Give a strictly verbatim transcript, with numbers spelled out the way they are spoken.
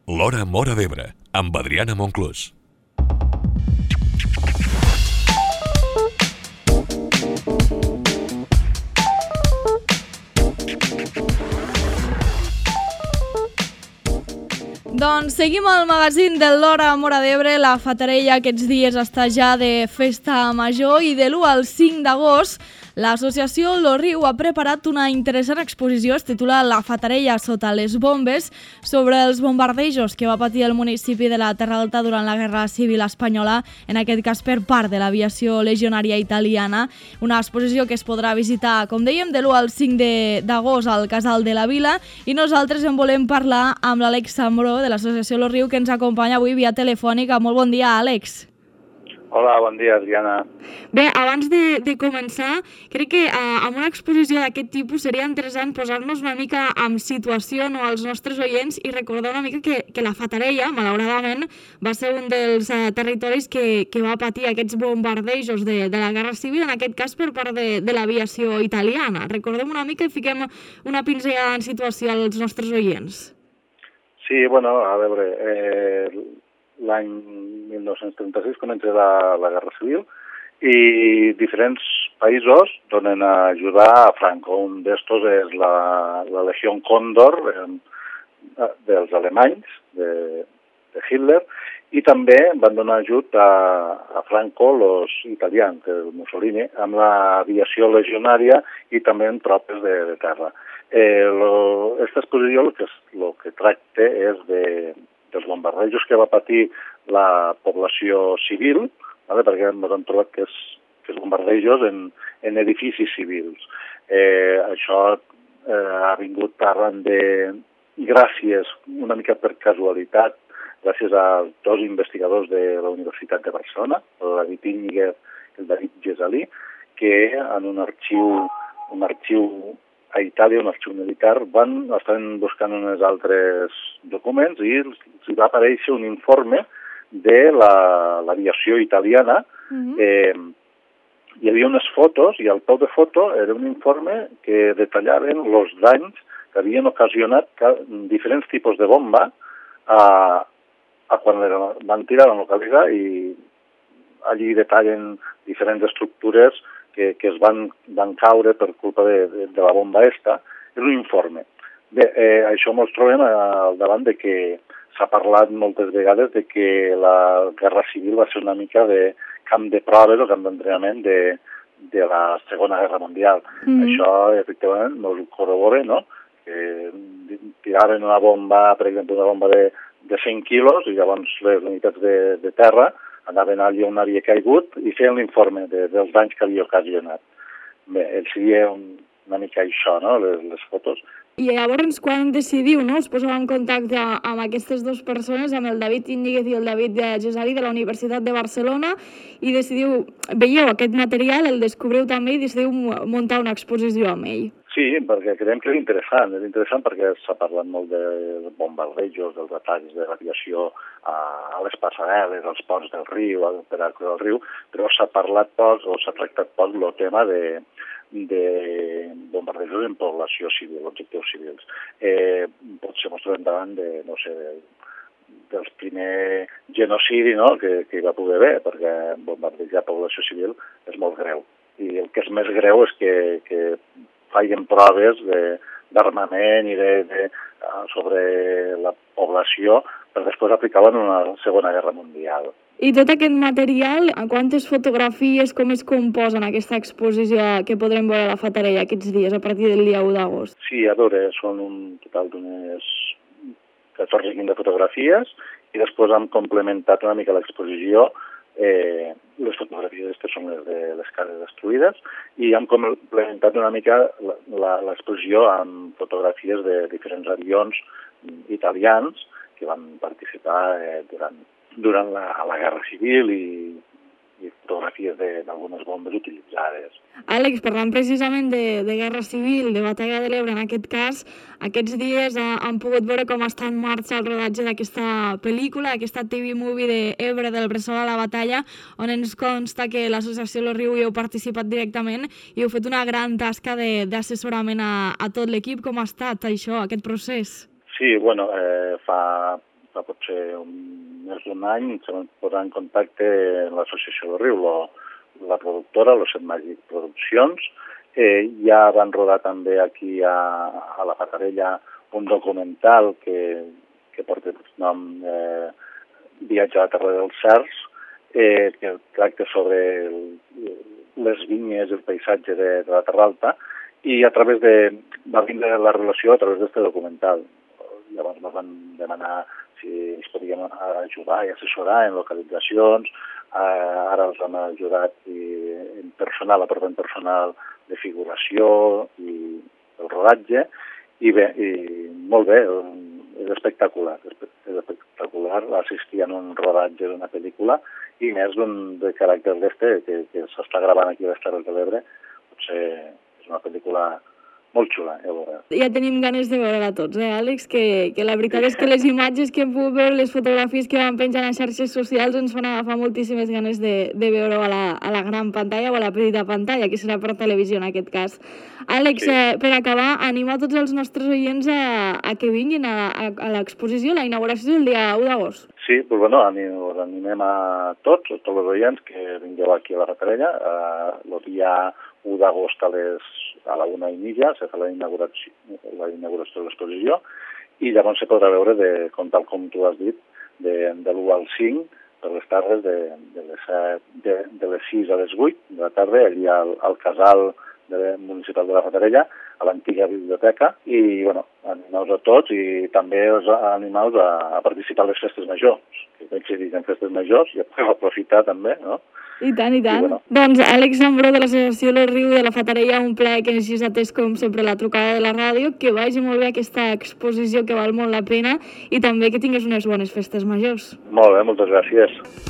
L'Hora Móra d'Ebre, amb Adriana Monclús. Doncs seguim al magazín de l'Hora Móra d'Ebre. La Fatarella aquests dies està ja de festa major i de l'u al cinc d'agost l'associació Lo Riu ha preparat una interessant exposició, es titula La Fatarella sota les bombes, sobre els bombardejos que va patir el municipi de la Terra Alta durant la Guerra Civil Espanyola, en aquest cas per part de l'aviació legionària italiana. Una exposició que es podrà visitar, com dèiem, de l'u al cinc d'agost al Casal de la Vila, i nosaltres en volem parlar amb l'Àlex Sambró de l'associació Lo Riu, que ens acompanya avui via telefònica. Molt bon dia, Àlex. Hola, bon dia, Adriana. Bé, abans de, de començar, crec que eh, amb una exposició d'aquest tipus seria interessant posar-nos una mica en situació, no, als nostres oients, i recordar una mica que, que la Fatarella, malauradament, va ser un dels eh, territoris que, que va patir aquests bombardejos de, de la Guerra Civil, en aquest cas per part de, de l'aviació italiana. Recordem una mica i fiquem una pinzellada en situació als nostres oients. Sí, bueno, a veure, eh, l'any mil nou-cents trenta-sis comença la, la Guerra Civil i diferents països donen a ajudar a Franco. Un d'estos és la, la Legió Còndor eh, dels alemanys, de, de Hitler, i també van donar ajut a, a Franco els italians, el Mussolini, amb l'aviació legionària i també amb tropes de, de terra. Eh, lo, esta exposició el que, lo que tracta és de, dels bombardejos que va patir la població civil, ¿vale? Perquè ens hem trobat que és, que és bombardejos en, en edificis civils. Eh, això eh, ha vingut arran de, gràcies, una mica per casualitat, gràcies a dos investigadors de la Universitat de Barcelona, el David Íñiguez i el David Gesalí, que en un arxiu, un arxiu a Itàlia, un arxiu militar, van estar buscant uns altres documents i els va aparèixer un informe de l'aviació la, italiana. Uh-huh. eh, hi havia unes fotos i al peu de foto era un informe que detallaven els danys que havien ocasionat diferents tipus de bomba a, a quan van tirar en localitat, i allí detallen diferents estructures que, que es van, van caure per culpa de, de, de la bomba esta. És un informe. Bé, eh, això ens trobem al davant de que s'ha parlat moltes vegades de que la Guerra Civil va ser una mica de camp de proves o camp d'entrenament de, de la Segona Guerra Mundial. Mm. Això, efectivament, no ho corrobora, no? Que tiraven una bomba, per exemple, una bomba de, de cent quilos, i llavors les unitats de, de terra anaven allà on havia caigut i feien l'informe de, dels danys que havia ocasionat. Bé, seria un, una mica això, no?, les, les fotos. I llavors, quan decidiu, no?, us poseu en contacte amb aquestes dues persones, amb el David Íñiguez i el David Gesalí de la Universitat de Barcelona, i decidiu, veieu aquest material, el descobriu també i decidiu muntar una exposició amb ell. Sí, perquè creiem que és interessant. És interessant perquè s'ha parlat molt de bombardejos, dels atacs de l'aviació a, a les passarel·les, als ponts del riu, al peracle del riu, però s'ha parlat poc o s'ha tractat poc el tema de, de bombardejos en població civil, objectius civils. Eh, potser ens trobem davant de, no sé, de, dels primer genocidi, no?, que, que hi va poder haver, perquè bombardejar població civil és molt greu. I el que és més greu és que, que feien proves d'armament i de, de, sobre la població per després aplicar-la en una Segona Guerra Mundial. I tot aquest material, a quantes fotografies, com es composa en aquesta exposició que podrem veure a la Fatarella aquests dies, a partir del dia u d'agost? Sí, a veure, són un total d'unes catorze o quinze fotografies, i després hem complementat una mica l'exposició. Eh, les fotografies aquestes són les de les cases destruïdes, i hem complementat una mica l'exposició amb fotografies de diferents avions italians que van participar eh, durant, durant la, la Guerra Civil, i, i fotografies d'algunes bombes utilitzades. Àlex, parlant precisament de, de Guerra Civil, de Batalla de l'Ebre en aquest cas, aquests dies eh, han pogut veure com està en marxa el rodatge d'aquesta pel·lícula, aquesta T V movie d'Ebre, del Bressol a la batalla, on ens consta que l'associació Lo Riu hi heu participat directament i heu fet una gran tasca d'assessorament a, a tot l'equip. Com ha estat això, aquest procés? Sí, bueno, eh, fa, fa potser un, més d'un any ens vam posar en contacte amb l'Associació del Riu, lo, la productora, los Set Màgic Produccions. Eh, ja van rodar també aquí a, a la Fatarella un documental que, que porta el nom eh, Viatge a la Terra dels Cercs, eh, que tracta sobre el, les vinyes i el paisatge de, de la Terra Alta, i a través de, va vindre la relació a través d'aquest documental. Llavors ens van demanar si ens podíem ajudar i assessorar en localitzacions, eh, ara els han ajudat i, en personal, aportant personal de figuració i el rodatge, i bé, i molt bé, és espectacular, és espectacular assistir a un rodatge d'una pel·lícula, i més d'un de caràcter d'este, que, que s'està gravant aquí a les Terres de l'Ebre, potser és una pel·lícula molt xula, ja veuràs. Ja tenim ganes de veure-la tots, eh, Àlex? Que, que la veritat és que les imatges que hem pogut veure, les fotografies que van penjant a xarxes socials ens fan agafar moltíssimes ganes de, de veure-ho a, la, a la gran pantalla o a la petita pantalla, que serà per televisió en aquest cas. Àlex, sí. eh, per acabar, anima tots els nostres oients a, a que vinguin a, a, a l'exposició, la inauguració el dia u d'agost. Sí, doncs bueno, us animem a tots, a tots els oients que vingueu aquí a la Fatarella, eh, el dia u d'agost a les a la una i mitja se fa la inauguració, la inauguració de l'exposició, i llavors se podrà veure, de, com tal com tu has dit, de, de l'u al cinc, per les tardes, de, de, les, de, de les sis a les vuit de la tarda, allà al, al casal de, municipal de la Fatarella, a l'antiga biblioteca, i bueno, animeu-vos a tots i també us animeu a, a participar a les festes majors, que coincidís en festes majors i podeu aprofitar també, no? I tant, i tant. I bueno. Doncs Àlex Ambró de l'Associació El Riu de la Fatarella, un plaer que hagis atès com sempre la trucada de la ràdio, que vagi molt bé aquesta exposició que val molt la pena i també que tingues unes bones festes majors. Molt bé, moltes gràcies.